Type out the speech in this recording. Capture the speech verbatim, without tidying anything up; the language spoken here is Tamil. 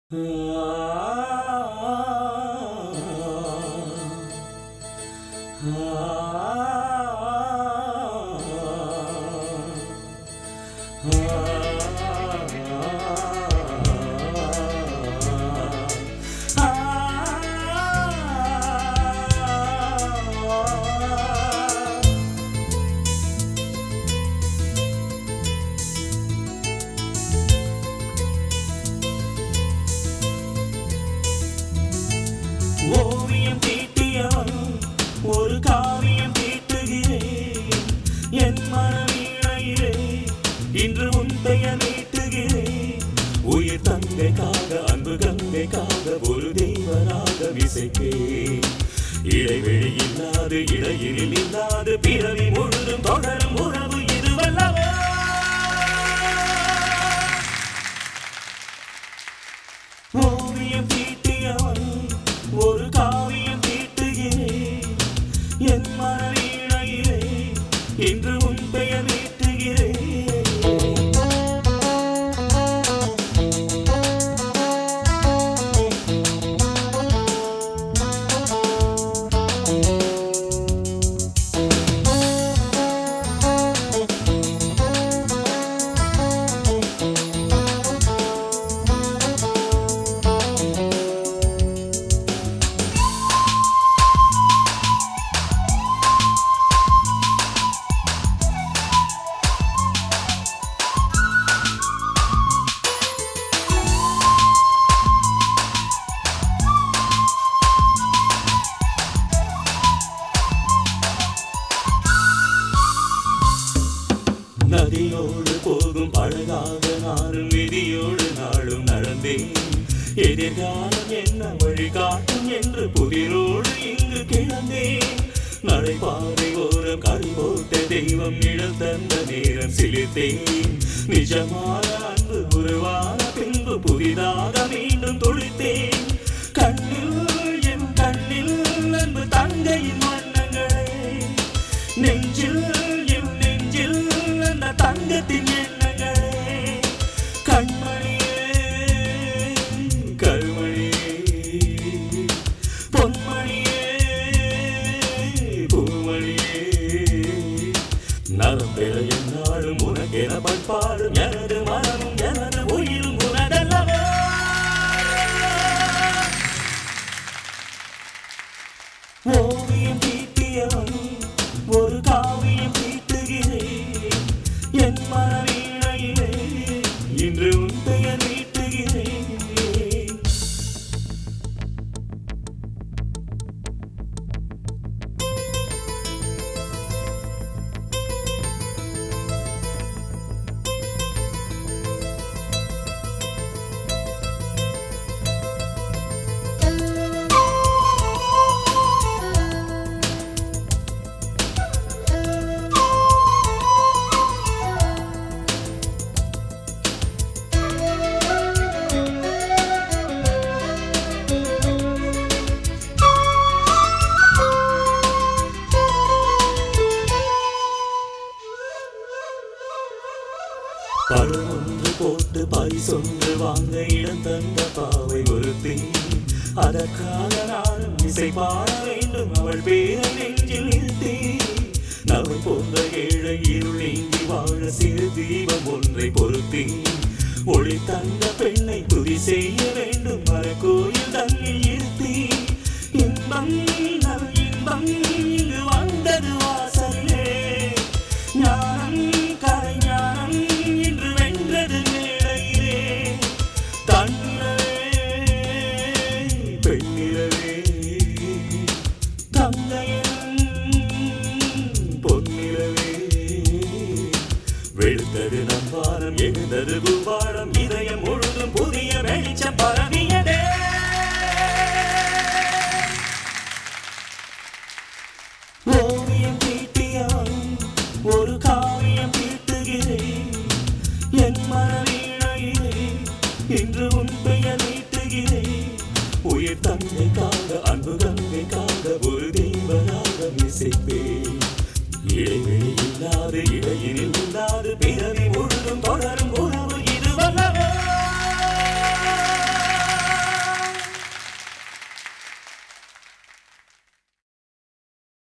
ஓவியம் தீட்டியவன் ஒரு காவியம் தீட்டுகிறேன். என் மனவீணையிலே இன்று உன் பெயர் நீட்டுகிறேன். உயிர் தங்கைக்காக அன்பு கங்கைக்காக ஒரு தெய்வராக விசைப்பேன். இடைவெளி இல்லாது இடையினில் இல்லாது பிறவி முழுதும் தொடரும் உறவு இதுவல்லவா? ஓவியம் தீட்டியவன் ஒரு காவியம் தீட்டுகிறேன். என் மனவீணையிலே இன்று உன் பெயர் நீட்டுகிறேன். நதியோடு போகும் அழகாக நானும் விதியோடு நாளும் நடந்தேன். எதிர்காலம் என்ன வழிகாட்டும் என்று புதிரோடு இங்கு கிடந்தேன். நடைபாதை ஓரம் கல் போட்ட தெய்வம் நிழல் தந்த நேரம் சிலிர்த்தேன். நிஜமான அன்பு உருவான பின்பு புதிதாக மீண்டும் துளித்தேன். கண்ணில் என் கண்ணில் அன்பு தங்கையின் வண்ணங்களே, நெஞ்சில் என் நெஞ்சில் தங்கத்தின் எண்ணங்களே, கண்மணியே கருமணியே பொன்மணியே பூமணியே, நலம் பெற என்னாலும் உனக்கென பண்பாடும் எனது மனமும் எனது உயிரும் உனதல்லவா? ஓவியம் தீட்டியவன் ஒரு காவியம் தீட்டுகிறேன். என் மனவீணையிலே இன்று உன் பெயர் நீட்டுகிறேன். பழம் ஒன்று போட்டு பரிசொன்று வாங்க இடம் தந்த பாவை ஒருத்தி. அதற்காக நானும் இசை பாட வேண்டும் அவள் பேரை நெஞ்சில் நிறுத்தி. நம்மை போன்ற ஏழை இருள் நீங்கி வாழ சிறு தீபம் ஒன்றை பொருத்தி. ஒளி தந்த பெண்ணை துதி செய்ய வேண்டும் மரக்கோயில் தன்னில் இருத்தி. இன்பம் நல் இன்பம் இங்கு வந்தது வாசலே. ஞானம் கலை ஞானம் இன்று வென்றது மேடையிலே. தன்னிலவே பெண்ணிலவே தந்தையின் பொன்னிலவே. வெளுத்தது நம் வாரம் எழுந்தது பூவாடம் இதயம் முழுதும் புதிய வெளிச்சம் பரவியதே. ஓவியம் தீட்டியவன் ஒரு காவியம் தீட்டுகிறேன். என் மனவீணையிலே இன்று உன் பெயர் நீட்டுகிறேன். உயிர் தங்கைக்காக அன்பு கங்கைக்காக ஒரு தெய்வராக இசைப்பேன். இடைவெளி இல்லாது இடையினில் இல்லாது பிறவி முழுதும் தொடர